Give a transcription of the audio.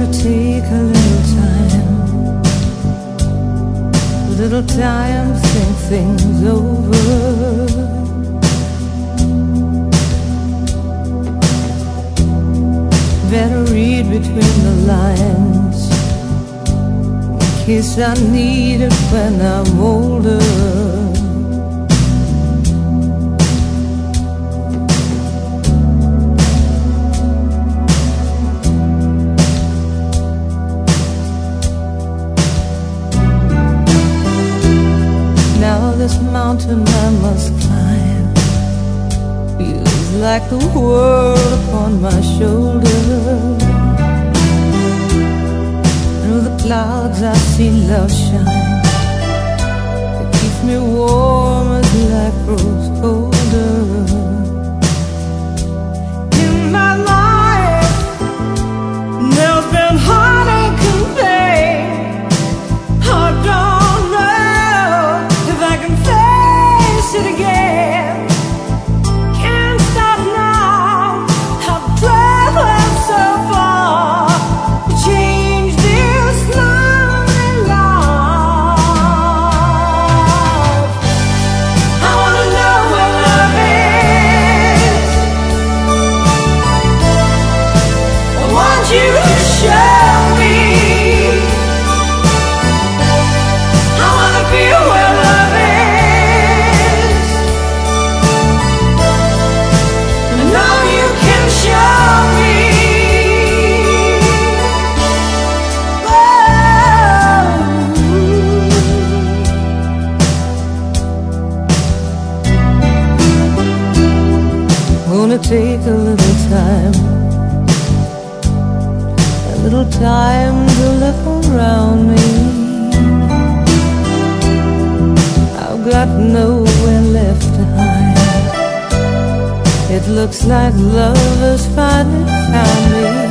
Gonna take a little time to think things over. Better read between the lines in case I need it when I'm older. This mountain I must climb feels like the world upon my shoulder. Through the clouds I see love shine. It keeps me warm as life grows colder. In my life there's been heartache and pain. I don't know if I can face it again. Can't stop now. I've traveled so far to change this lonely life. I wanna know where love is. I want you to show me. I wanna feel where love is. I know you can show me. Gonna take a little time to look around me. I've got nowhere left to hide. It looks like love has finally found me.